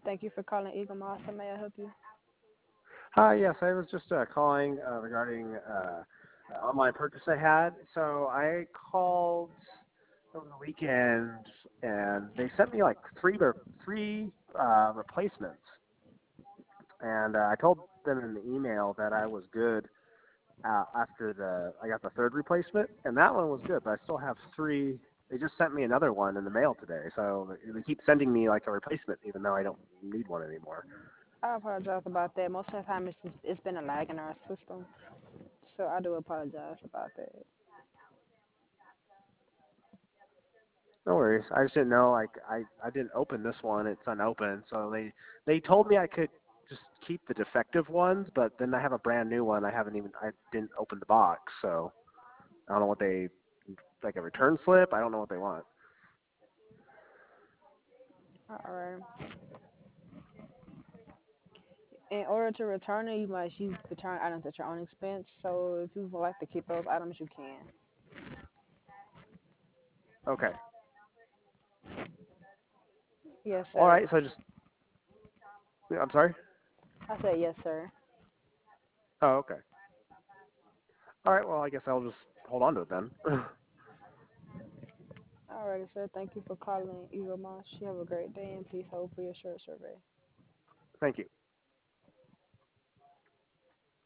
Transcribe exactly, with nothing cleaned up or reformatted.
Thank you for calling Eagle Moss. How may I help you? Hi, yes, I was just uh, calling uh, regarding uh, an online purchase I had. So I called over the weekend, and they sent me like three re- three uh, replacements. And uh, I told them in the email that I was good uh, after the I got the third replacement, and that one was good. But I still have three. They just sent me another one in the mail today, so they keep sending me like a replacement, even though I don't need one anymore. I apologize about that. Most of the time, it's just, it's been a lag in our system, so I do apologize about that. No worries. I just didn't know. Like I, I didn't open this one. It's unopened. So they they told me I could just keep the defective ones, but then I have a brand new one. I haven't even. I didn't open the box, so I don't know what they like a return slip. I don't know what they want. All right. In order to return it, you must use return items at your own expense. So if you would like to keep those items, you can. Okay. Yes, All sir. right. So just. I'm sorry. I said yes, sir. Oh, okay. All right. Well, I guess I'll just hold on to it then. All righty, sir. Thank you for calling Eagle Moss. You have a great day, and please hold for your short survey. Thank you.